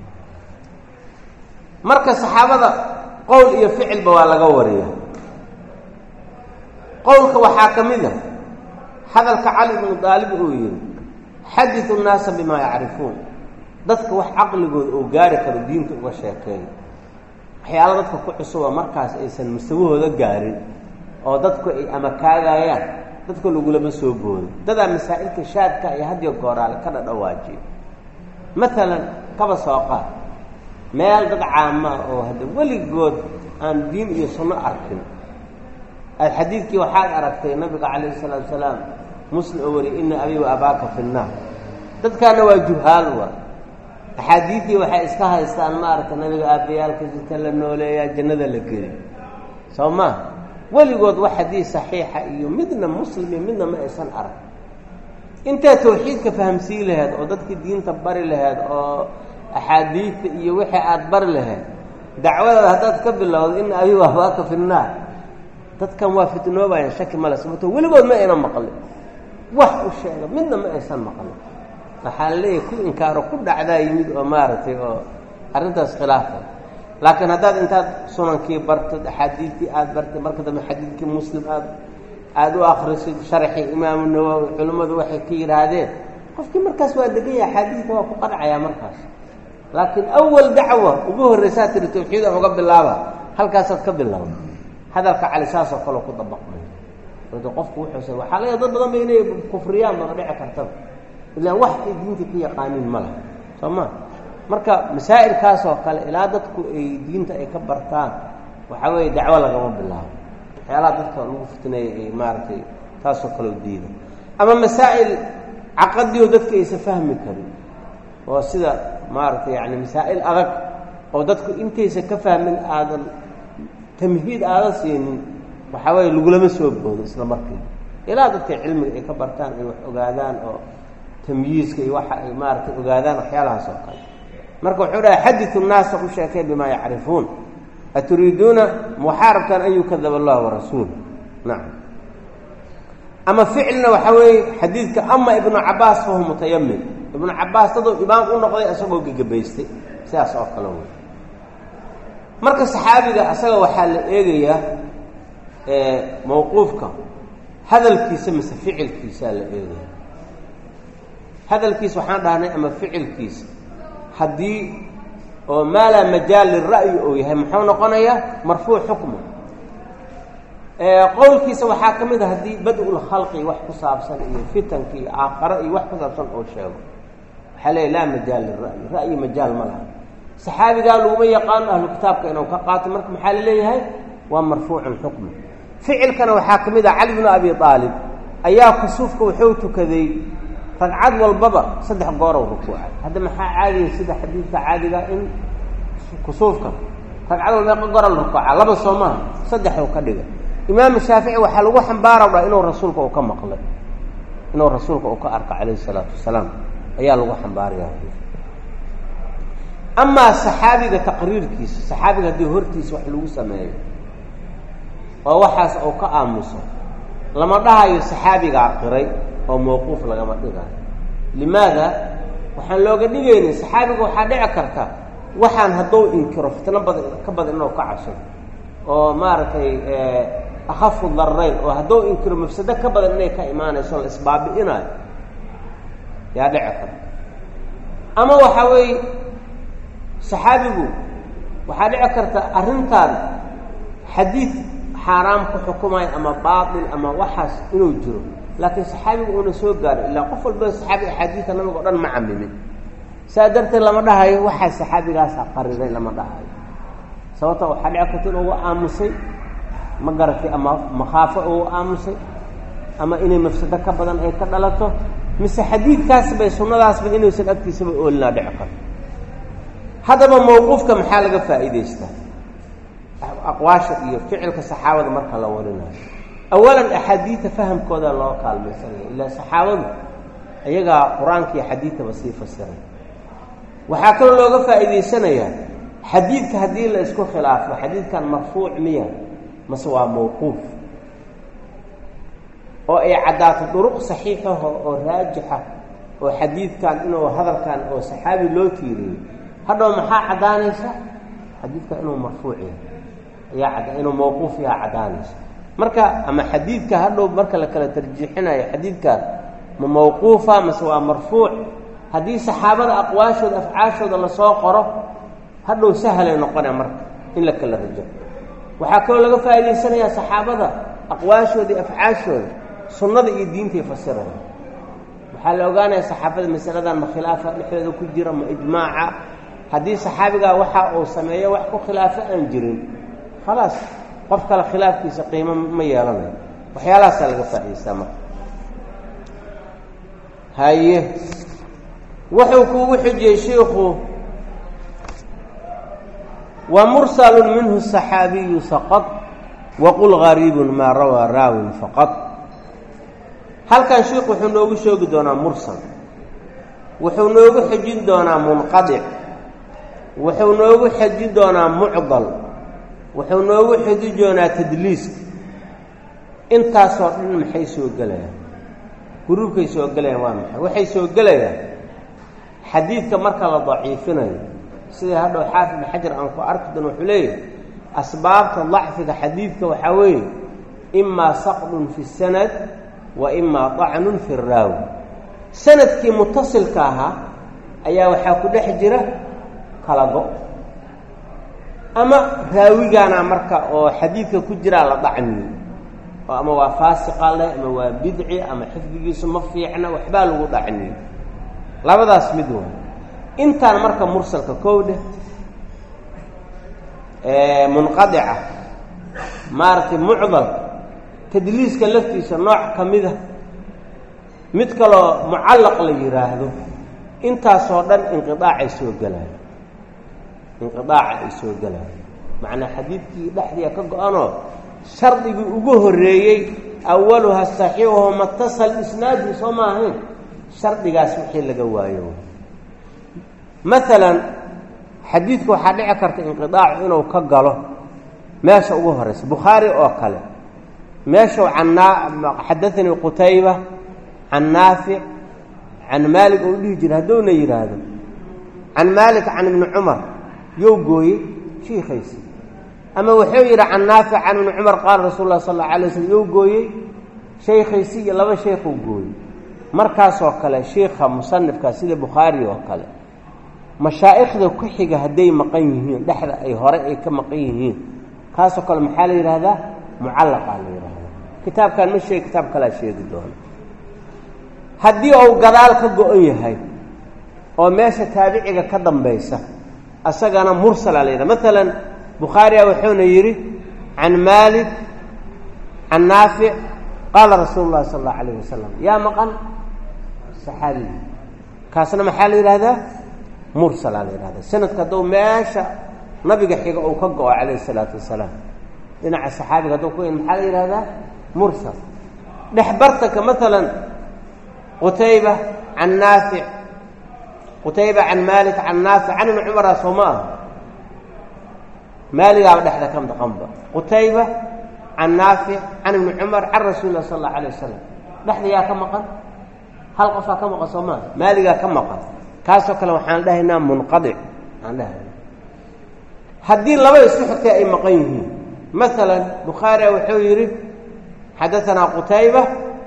marka saxaabada qowl iyo ficilba waa laga wariya qowlka waxaa ka mid a hadalka cali ibnu daalib uu yihi xadiثu الnaasa bimaa yacrifuun dadka wax caqligooda oo gaari karo diinta uga sheekeeyo waxyaala dadka ku cusuba markaas aysan mustawahooda gaarin oo dadku ay ama kaagayaan dadka lagulama soo boodo dadaa masaa'ilka shaadka iyo hadiyo gooraale ka dhadhawaajiyo مثلا kaba soo qaad meel dad caama oo hada weligood aan diin iyo sunno arkin xadiidkii waxaad aragtay nabiga calayhi salaatu wasalaam muslim oo wari inna abi wa abaaka fi nnaar dadkaana waa juhaal wa axaadiidii waxay iska haystaan ma aragta nabiga aabbayaalkiisa la nooleeyaa jannada la geli soo ma weligood wax xadiis saxiixa iyo midna muslim iyo midna ma aysan arag inta tawxiidka fahamsiin lahayd oo dadkii diinta bari lahayd oo axaadiidta iyo wixii aad bari lahayd dacwada haddaad ka bilowdo in abi wa abaaka fi nnaar dadkan waa fitnoobayaan shaki male sababtoo weligood ma ayna maqlin wax u sheega midna ma aysan maqlin waxaa leeyahay ku inkaaro ku dhacdaa yimid oo maaragtay oo arrintaas khilaafa laakiin haddaad intaad sunankii bartid axaadiidtii aad bartid marka dambe xadiidkii muslim aad aada u akhrisid sharxii imaamu nawowi culimmadu waxay ka yidhaahdeen qofkii markaas waa degan yahay axaadiidka waa ku qancayaa markaas laakiin awal dacwa ugu horraysaa tiri tawxiida uga bilaaba halkaasaad ka bilowda hadalka cali saasoo kaleo ku dabaqmay wada qofku wuxuuse waxaa laga dad badan ba inay kufriyaan baba dhici kartaba ilaan wax ay diinta ka yaqaaniin ma laha soo ma marka masaa'ilkaasoo kale ilaa dadku ay diinta ay ka bartaan waxaa weeye dacwo lagama bilaabo waxyaalaha dadka lagu fitneeyey ay maaragtay taasoo kale u diida ama masaa'il caqadiyo dadka aysa fahmi karin oo sida maaragtay yacni masaa'il adag oo dadku intaysa ka fahmin aadan tamhiid aadan siinin waxaa weeye lagulama soo boodo isla markii ilaa dadkay cilmiga ay ka bartaan ay wax ogaadaan oo tamyiiska iyo waxa ay maaragtay ogaadaan waxyaalahaas oo kale marka wuxuu dhahay xadiثu الnaasa u sheekay bimaa yacrifuun aturiiduuna muxaarabtan an yukadaba allah warasuul nacam ama ficilna waxaa weeye xadiidka ama ibnu cabaas fahu mutayamin ibnu cabaas daduu imaam u noqday isagoo gegabaystay sidaas oo kale wey marka saxaabiga asaga waxaa la eegayaa mawquufka hadalkiisa mise ficilkiisaa la eegaya hadalkiisa waxaan dhahnay ama ficilkiisa haddii oo maa laa majaal lira'yi uu yahay muxuu noqonayaa marfuuc xukmu qowlkiisa waxaa ka mid a haddii bad-ul khalqi wax ku saabsan iyo fitanka iyo aakharo iyo wax ku saabsan oo sheego waxaa leeyahy laa majaal lira'yi ra'yi majaal ma laha saxaabigaa laguma yaqaano ahlu kitaabka inuu ka qaato marka maxaa la leeyahay waa marfuucun xukmu ficilkana waxaa ka mid ah cali bnu abi aalib ayaa kusuufka wuxuu tukaday ragcad walbaba saddex goorow rukuucay hadda maxaa caadiya sida xadiidka caadiga in kusuufka ragcad walba meeqa goora la rukuuca laba soo maaha saddexuu ka dhigay imaamu shaafici waxaa lagu xambaara dha inuu rasuulka uu ka maqlay inuu rasuulka uu ka arka calayhi salaatu wasalaam ayaa lagu xambaaraya amaa saxaabiga taqriirkiisa saxaabiga haddii hortiisa wax lagu sameeyo oo waxaas uu ka aamuso lama dhahayo saxaabigaa qiray oo mawquuf lagama dhigaayo limaada waxaan looga dhigaynin saxaabiga waxaa dhici karta waxaan hadduu inkiro fitno badan ka badan inuu ka cabsado oo maaragtay akhafu darrayn oo hadduu inkiro mafsado ka badan inay ka imaanayso la isbaabi'inaayo yaa dhici karta ama waxaa weeye saxaabigu waxaa dhici karta arrintan xadiid xaaraam ku xukumayo ama baatil ama waxaas inuu jiro laakiin saxaabigu uuna soo gaaro ilaa qof walba saxaabi axaadiidka nabiga o dhan ma camimin saa darteed lama dhahayo waxaa saxaabigaasa qariray lama dhahayo sababta waxaa dhici karta in uga aamusay ma garatay ama makhaafo uga aamusay ama inay mafsado ka badan ay ka dhalato mise xadiidkaas bay sunnadaasba inuusan agtiisaba oolinaa dhici karto haddaba mawquufka maxaa laga faa'iidaystaa aqwaasha iyo ficilka saxaabada marka la warinayo awalan axaadiidta fahamkooda loo kaalmaysanaya ilaa saxaabadu iyagaa qur-aanka iyo xadiidtaba sii fasiray waxaa kaloo looga faa'iidaysanayaa xadiidka haddii la isku khilaafo xadiidkan marfuuc miya mase waa mawquuf oo ay caddaato duruq saxiixaho oo raajixa oo xadiidkan inuu hadalkan oo saxaabi loo tiiriyey hadhow maxaa caddaanaysa xadiidka inuu marfuuc yahay ayaa cadda inuu mawquuf yaha caddaanaysa marka ama xadiidka hadhow marka la kala tarjiixinayo xadiidkan ma mawquufa mase waa marfuuc haddii saxaabada aqwaashooda afcaashooda lasoo qoro hadhow sahalay noqonaya marka in la kala rajo waxaa kaloo laga faa'idaysanayaa saxaabada aqwaashooda iyo afcaashooda sunnada iyo diintay fasiraya waxaa la ogaanaya saxaabada masaladan ma khilaafa dhexdooda ku jira ma ijmaaca haddii saxaabigaa waxa uu sameeyo wax ku khilaafo aan jirin khalaas qof kale khilaafkiisa qiimo ma yeelanayo waxyaalahaasaa laga faa'idaystaa marka haye wuxuu kuugu xujiyey shiikhu wa mursalun minhu saxaabiyu saqad waqul gariibun maa rawaa raawin faqad halkan shiikhu wuxuu noogu sheegi doonaa mursal wuxuu noogu xejin doonaa munqadic wuxuu noogu xejin doonaa mucdal wuxuu noogu xejin doonaa tadliiska intaasoo dhan maxay soo gelayaan gruubkay soo gelayaan waa maxay waxay soo gelayaan xadiidka marka la daciifinayo sida hadhow xaafid ibn xajar aan ku arki doono wuxuu leeyahay asbaabta dacfiga xadiidka waxaa weeye imaa saqdun fi sanad wa imaa dacnun fi raawi sanadkii mutasilka ahaa ayaa waxaa ku dhex jira kala go ama raawigaana marka oo xadiidka ku jiraa la dacniyo oo ama waa faasiqa leh ama waa bidci ama xifdigiisu ma fiicna waxbaa lagu dacniyo labadaas mid waa intaan marka mursalka kowdhe munqadica maaragtay mucdal tadliiska laftiisa nooc ka mida mid kaloo mucallaq la yidhaahdo intaasoo dhan inqidaacay soo gelaayo inqidaaca ay soo gelaayo macnaa xadiidkii dhexdiia ka go-anoo shardigii ugu horreeyey awaluha saxiixuhu matasal isnaadii soo ma ahayn shardigaas wixii laga waayo maalan xadiidka waxaa dhici karta inqidaacu inuu ka galo meesha ugu horeysa bukhaari oo kale meeshuu xadaanii qutayba can naafic can maalik ou dhihi jira hadduuna yidhaahdo can maalik can ibni cumar yow gooyey shiikaysi ama wuxuu yidhi can naafic can ibni cumar qaala rasuul lah sal alla alay slm yow gooyey shaykhaysi iyo laba sheikhuu gooyey markaasoo kale shiikha musanifka sida bukhaari oo kale mashaa'ikhda ku xiga hadday maqan yihiin dhexda ay hore ay ka maqan yihiin kaasoo kale maxaa la yidhaahdaa mucallaqaa la yidhaahdaa kitaabkan ma sheegi kitaab kalaa sheegi doono haddii uu gadaal ka go-an yahay oo meesha taabiciga ka dambaysa asagana mursalaa la yidhaha maalan bukhaariya wuxuuna yidhi can maalik can naafic qaala rasuulu llahi sala allahu alayh wasalam yaa maqan saxaabigi kaasna maxaa la yidhaahdaa mursalaa la yidhahdaa sanadka hadduu meesha nabiga xiga uu ka go-o calayhi isalaatu wasalaam dhinaca saxaabiga hadduu ku in maxaa la yidhahdaa mursal dhexbartanka maalan qutayba can naafic qutayba can maalik can naafic can ibni cumara soo ma aha maaligaaba dhexda ka maqanba qutayba can naafic can ibni cumar can rasuuli lah sala allahu alayh wasalam dhexda yaa ka maqan hal qofaa ka maqan soo maaha maaligaa ka maqan kaasoo kale waxaan dhahaynaa munqadic aan dhahayna haddii laba isku xigtay ay maqan yihiin maalan bukhaariya wuxuu yidhi xadaanaa qutayba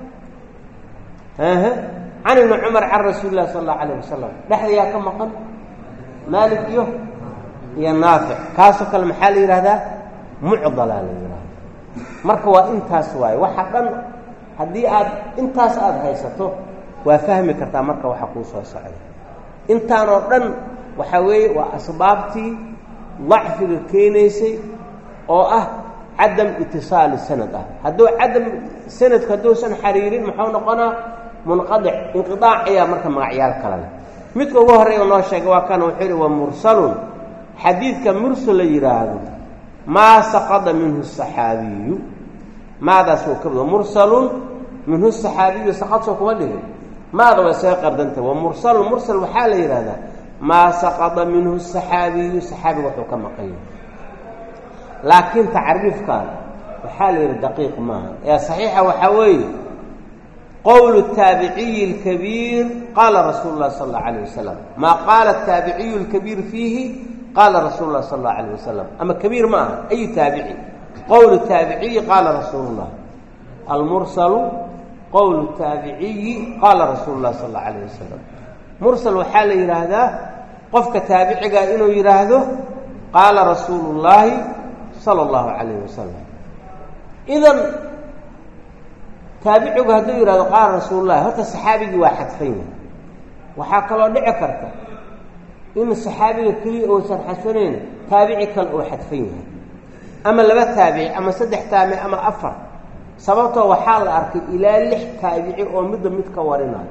can ibni cumar can rasuuli lah sala allahu alayh wasalam dhexda yaa ka maqan maalik iyo iyo naafic kaasoo kale maxaa la yidhahdaa mucdalaa la yidhahda marka waa intaas waaye waxa dhan haddii aad intaas aada haysato waa fahmi kartaa marka waxa kuu soo socda intaanoo dhan waxaa weeye waa asbaabtii dacfiga keenaysay oo ah cadam itisaali sanad ah hadduu cadam sanadku hadduusan xariirin muxuu noqonaa munqadic inqidaac ayaa marka magacyaal kale leh midka ugu horreeya noo sheegay waa kana wuxuu yidhi wa mursalun xadiidka mursal la yidhaahdo maa saqada minhu saxaabiyu maadaas uu ka wado mursalun minhu saxaabiyu saqad soo kuma dhigin maada way soo qardantay wa mursalun mursal waxaa la yidhaahdaa maa saqada minhu saxaabiyu saxaabiga wuxuu ka maqan yahay laakiin tacriifkan waxaa la yidhi daqiiq maaha ee saxiixa waxaa weeye qowlu taabiciyi اlkabiir qaala rasuulu lah sala allahu alayh wasalam maa qaala taabiciyu اlkabiir fiihi qaala rasuulu lah sala allahu alayh wasalam ama kabiir ma aha ayu taabici qowlu taabiciyi qaala rasuulu llah almursalu qowlu taabiciyi qaala rasuulu lah sala allahu alayh wasalam mursal waxaa la yidhaahdaa qofka taabiciga inuu yidhaahdo qaala rasuulu llaahi sala allahu calayh wasalam idan taabicigu hadduu yidhahdo qaala rasuulullahi horta saxaabigii waa xadfan yahay waxaa kaloo dhici karta in saxaabiga keliya uusan xadfanayn taabici kale uu xadfan yahay ama laba taabici ama saddex taabici ama afar sababtoo waxaa la arkay ilaa lix taabici oo midba mid ka warinayo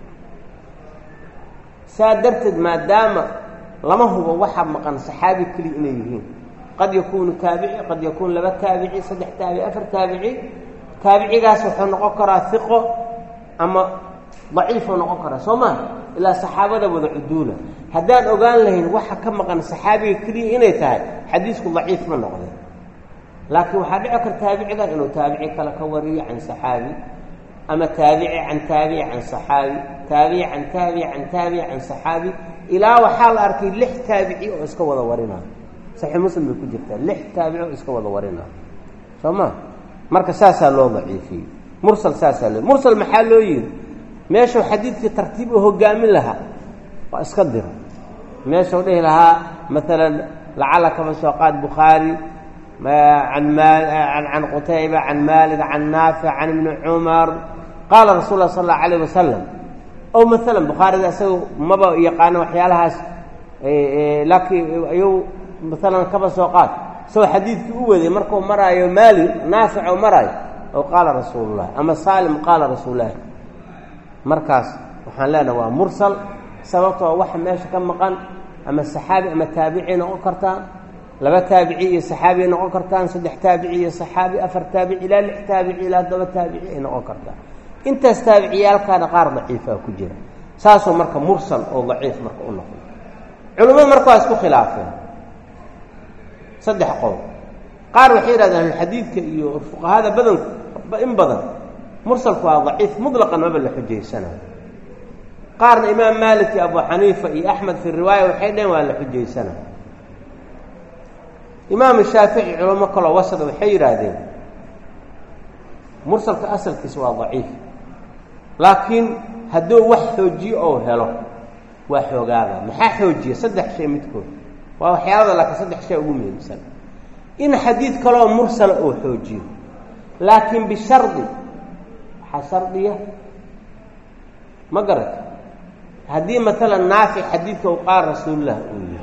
saa darteed maadaama lama hubo waxaa maqan saxaabi keliya inay yihiin qad yakuunu taabici qad yakuun laba taabici saddex taabici afar taabici taabicigaas wuxuu noqon karaa hiqo ama daciifuu noqon karaa soo maha ilaa saxaabada wada cuduula haddaan ogaan lahayn waxa ka maqan saxaabiga keliya inay tahay xadiisku daciif ma noqdeen laakiin waxaa dhici karta taabiciga inuu taabici kale ka wariyo can saxaabi ama taabici can taabici can saxaabi taabici can taabici can taabici can saxaabi ilaa waxaa la arkay lix taabici oo iska wada warinaa saxiix muslim bay ku jirtaa lix taabici oo iska wada warinaa soo ma marka saasaa loo daciifiyey mursal saasaa loo mursal maxaa loo yidhi meeshuu xadiidkii tartiib u hogaamin lahaa waa iska diro meeshuu dhihi lahaa maalan lacala kaba soo qaad bukhaari can can qutayba can maalik can naafic can ibni cumar qaala rasul lah sal allahu alayh wasalam ow maalan bukhaarida isaga maba yaqaano waxyaalahaas laakiin ayuu maalan kaba soo qaad isagoo xadiidkii u waday markuu maraayo maalik naafic oo maraayo ow qaala rasuulullahi ama saalim qaala rasuulullahi markaas waxaan leenaha waa mursal sababtoo waxa meesha ka maqan ama saxaabi ama taabicay noqon kartaan laba taabici iyo saxaabiay noqon kartaan saddex taabici iyo saxaabi afar taabici ilaa lix taabici ilaa todoba taabici ay noqon kartaan intaas taabiciyaalkaana qaar daciifaa ku jira saasoo marka mursal oo daciif marka u noqon culimmadu marka waa isku khilaafeen saddex qowl qaar waxay yidhahdeen xadiidka iyo fuqahada badanku in badan mursalku waa daciif mutlaqan maba la xujaysanayo qaarna imaam maalik iyo abu xaniifa iyo axmed fi riwaaya waxay dhaheen waa la xujaysanayo imaam shaafici culamo kaloo wasada waxay yidhaahdeen mursalka asalkiisa waa daciif laakiin hadduu wax xoojiyo ou helo waa xoogaaba maxaa xoojiya saddex shay midkood waa waxyaalada laakiin saddex shay ugu muhiimsan in xadiid kaloo mursala oo xoojiyo laakiin bishardi waxaa shardiya ma garata haddii maalan naafic xadiidka u qaal rasuulillah uu yihi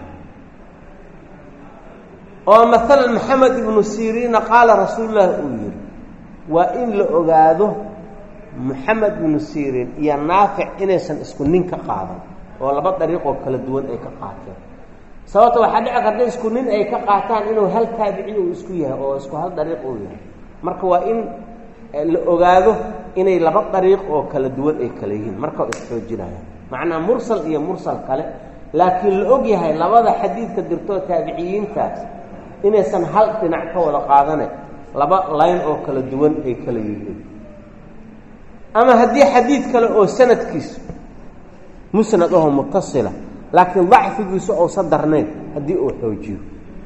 oo maalan maxamed ibnu siriina qaala rasuulillah uu yihi waa in la ogaado maxamed ibnu siriin iyo naafic inaysan isku nin ka qaadan oo laba dariiqoo kala duwan ay ka qaateen sababta waxaa dhici karta isku nin ay ka qaataan inuu hal taabici uu isku yahay oo isku hal dariiq uu yahay marka waa in la ogaado inay laba dariiq oo kala duwan ay kala yihiin marka isxoojinayaan macnaa mursal iyo mursal kale laakiin la og yahay labada xadiidka dirtoo taabiciyiintaas inaysan hal dhinac ka wada qaadane laba layn oo kala duwan ay kala yihiin ama haddii xadiid kale oo sanadkiisu musnad ahoo mutasila laakiin dacfigiisu ousan darnayn haddii uu xoojiyo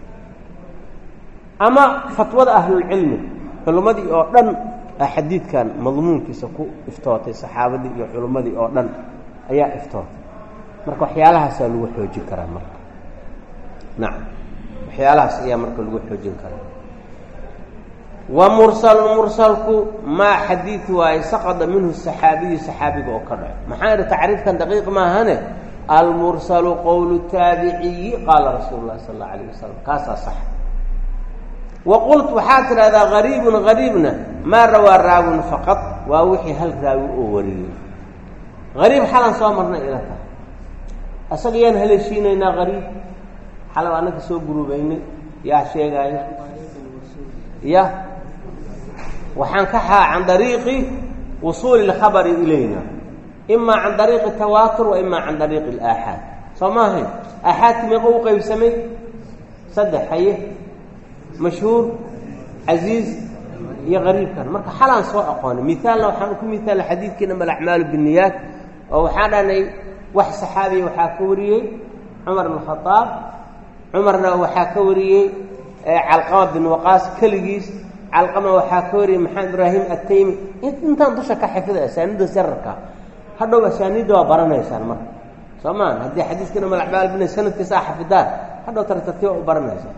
ama fatwada ahlulcilmi culummadii oo dhan a xadiidkan madmuunkiisa ku iftootay saxaabadii iyo culummadii oo dhan ayaa iftootay marka waxyaalahaasaa lagu xoojin karaa marka nacam waxyaalahaas ayaa marka lagu xoojin karaa wa mursalu mursalku maa xadiid waaye saqada minhu saxaabiyu saxaabiga oo ka dhaco maxaa idhi tacriifkan daqiiq maahane almursalu qowlu taabiciyi qaala rasuulu llahi sala allau alayh wasalam kaasaa sax wa qult waxaa tidhahdaa gariibun gariibna maa rawaa raawin faqad waa wixii hal raawi oo wariyey gariib xalan soo marnay ila tahay asaga yaan haleeshiinaynaa gariib xalab annaka soo guruubaynay yaa sheegaayo ya waxaan ka xaa can dariiqi wusuuli اlkhabari ilayna imaa can dariiqi tawaatur wa imaa can dariiqi اlaaxaad soo maahayn aaxaadki meeqa u qaybsamay saddex haye mashhuur casiiz iyo gariibkan marka xalaan soo aqoonay miaalna waxaan ku miaala xadiidkii inama alacmaalu binniyaat oo waxaan dhahnay wax saxaabiya waxaa ka wariyey cumar bn khadaab cumarna waxaa ka wariyey calqama bin waqaas keligiis calqama waxaa ka wariyey maxamed ibraahim ataymi intaan dusha ka xifida asaanida sararka hadhow asaanida waa baranaysaan marka soo maan haddii xadiiskii inama alacmaal bin sanadkiisa a xafidaan hadhow tartartiba u baranaysa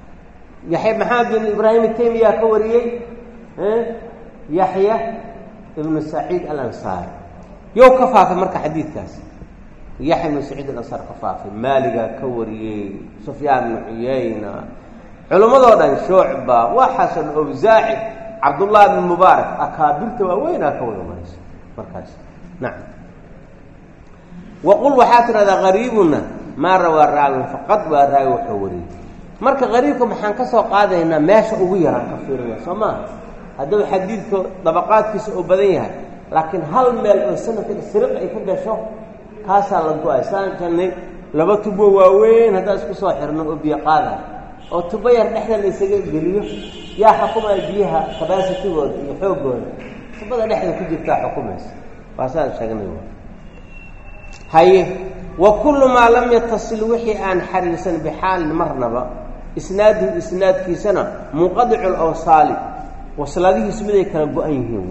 yaxya maxamed bin ibraahim ataymi yaa ka wariyey yaxya ibnu saciid alansaari yow ka faafay marka xadiidkaas yaxya ibnu saciid alansaar ka faafay maaligaa ka wariyey sufyaan ibnu cuyayna culimmadoo dhan shucba waa xasan awsaaci cabdullahi ibn mubaarak akaabirta waaweynaa ka wada maraysa markaas nacam waqul waxaa tidhahdaa qariibuna maa rawaa raawin faqad waa raawi wuxuu wariyey marka qariibka maxaan ka soo qaadaynaa meesha ugu yaraan ka fiirinaya soo maaha hadduu xadiidka dabaqaadkiisa oo badan yahay laakiin hal meel oo sanadka siriq ay ka gasho kaasaa la go-ay saan jannay laba tubo waaweyn haddaan isku soo xirno oo biyo qaadaya oo tubo yar dhexda la isaga geliyo yaa xukumaya biyaha kabaasitigooda iyo xooggooda tubada dhexda ku jirtaa xukumaysa waa saan sheegnay haye wa kullu maa lam yatasil wixii aan xariirsan bixaalin marnaba isnaaduhu isnaadkiisana munqadicu lawsaali wasladihiisu miday kala go-an yihiin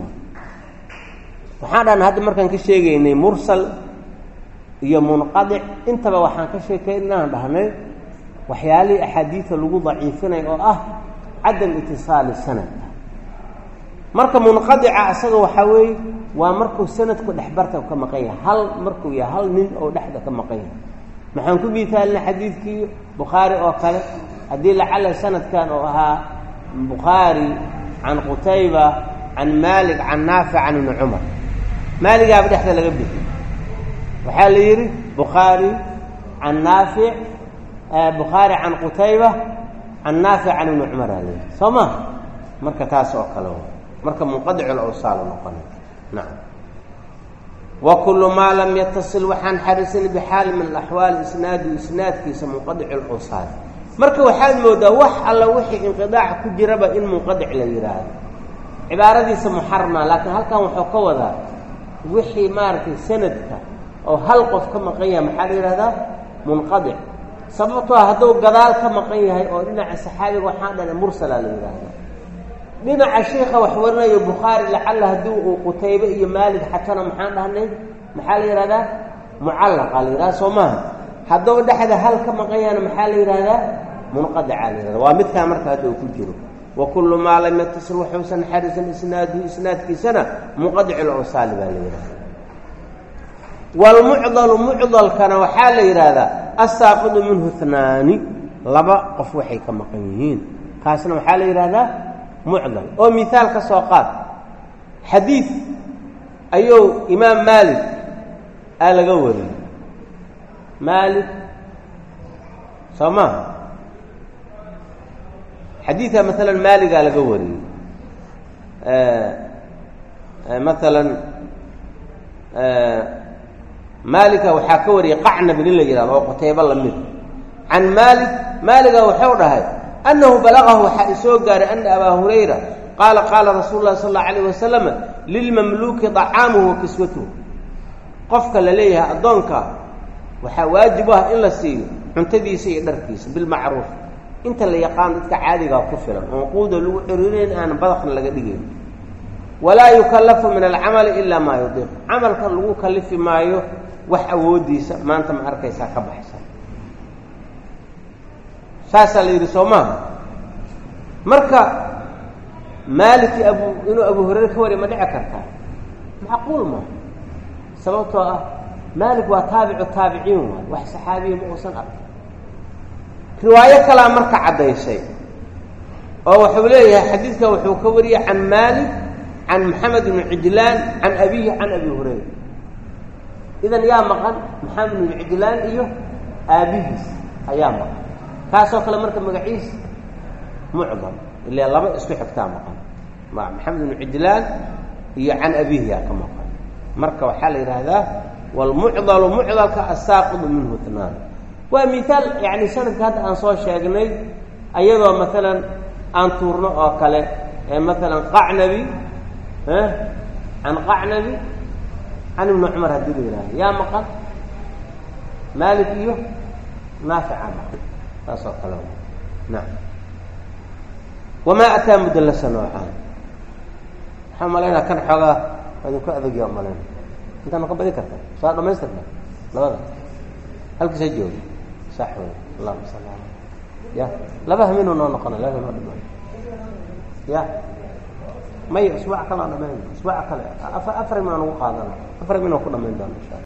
waxaan dhahnay hadda markaan ka sheegaynay mursal iyo munqadic intaba waxaan ka sheekaynaan dhahnay waxyaalihii axaadiida lagu daciifinay oo ah cadam itisaali sanadka marka munqadica isaga waxaa weeye waa markuu sanadku dhexbarta ka maqan yahay hal markuu yahay hal nin oo dhexda ka maqan yahay maxaan ku miisaalina xadiidkii bukhaari oo kale haddii lacala sanadkan oo ahaa bukhaari can qutayba can maalik can naafic can ibni cumar maaligaaba dhexda laga bixiy waxaa la yidhi bukhaari can naafic bukhaari can qutayba can naafic can ibni cumar aa layidhi soo maha marka taas oo kale marka munqadicu lawsaal noqona nacam wa kullu maa lam yatasil waxaan xariisan bixaali min alaxwaali isnaadu isnaadkiisa munqadicu lawsaal marka waxaad moodaa wax alla wixii inqidaac ku jiraba in munqadic la yidhaahdo cibaaradiisa muxarama laakiin halkan wuxuu ka wadaa wixii maaragtay sanadka oo hal qof ka maqan yahay maxaa la yidhahdaa munqadic sababtoo hadduu gadaal ka maqan yahay oo dhinaca saxaabiga waxaan dhana mursalaa la yidhaahda dhinaca sheikha wax warinayo bukhaari lacalla haddii uu qutaybe iyo maalig xatana maxaan dhahnay maxaa la yidhahdaa mucallaqa la yidhahda soo maaha hadduu dhexda hal ka maqan yahana maxaa la yidhahdaa munqadicaa la yidhahda waa midkaa marka hadda uu ku jiro wa kullu maa lam yatasil waxuusan xariisan isnaaduhu isnaadkiisana munqadicu lawsaali baa la yidhahda waalmucdalu mucdalkana waxaa la yidhaahdaa assaaqidu minhu hnaani laba qof waxay ka maqan yihiin kaasna waxaa la yidhahdaa mucdal oo mihaal ka soo qaad xadiid ayuu imaam maalik aa laga wariyey maalik soo maaha xadiidka maalan maaligaa laga wariyey maalan maalika waxaa ka wariyay qacnabi nin la yidhahdo oo qutaybo lamid can maalik maaliga wuxuu dhahay annahu balagahu waxaa isoo gaaray ana abaa hurayra qaala qaala rasuulu llahi sal allau alayh wasalam lilmamluuki dacaamuhu wa kiswatuhu qofka la leeyahay addoonka waxaa waajib u ah in la siiyo cuntadiisa iyo dharkiisa bilmacruuf inta la yaqaan dadka caadigaa ku filan oon quuda lagu ciriirayn aanan badaqna laga dhigayn walaa yukallafu min alcamali ilaa maa yudiiq camalka lagu kallifi maayo wax awooddiisa maanta ma arkaysaa ka baxsan saasaa la yidhi soo maaha marka maaliki abu inuu abu hurayre ka wariya ma dhici kartaa macquul maaha sababtoo ah maalik waa taabicu taabiciin waay wax saxaabiya ma uusan arkin riwaayo kalaa marka caddaysay oo wuxuu leeyahay xadiidka wuxuu ka wariyey can maalik can maxamed ibni cijlaan can abihi can abi hurayra idan yaa maqan maxamed ibnu cijlaan iyo aabihiis ayaa maqan kaasoo kale marka magaciis mucdal ilaa laba isku xigtaa maqan maxamed ibnu cijlaan iyo can abihi yaa ka maqan marka waxaa la yidhaahdaa waalmucdalu mucdalka assaaqidu minhu tnaan waa mihaal yani sanadka hadda aan soo sheegnay ayadoo maalan aan tuurno oo kale maalan qacnabi can qacnabi can ibni cumar haddii la yidhahdo yaa maqan maalik iyo naafica maqan saas oo kale nacam wamaa ataa mudallasa noocaan waxaa malaynaa kan xoogaa adinku adagyaa malayna intaana ka badi karta saa dhamaystirna labada halkiisa jooga sax wey allahuma salli ala ya laba haminuu noo noqona laba haminoo dhiman ya may isbuuc kale aan dhamayn isbuuc kale afar afar min aan ugu qaadana afar min oo ku dhamayn doona insha Allah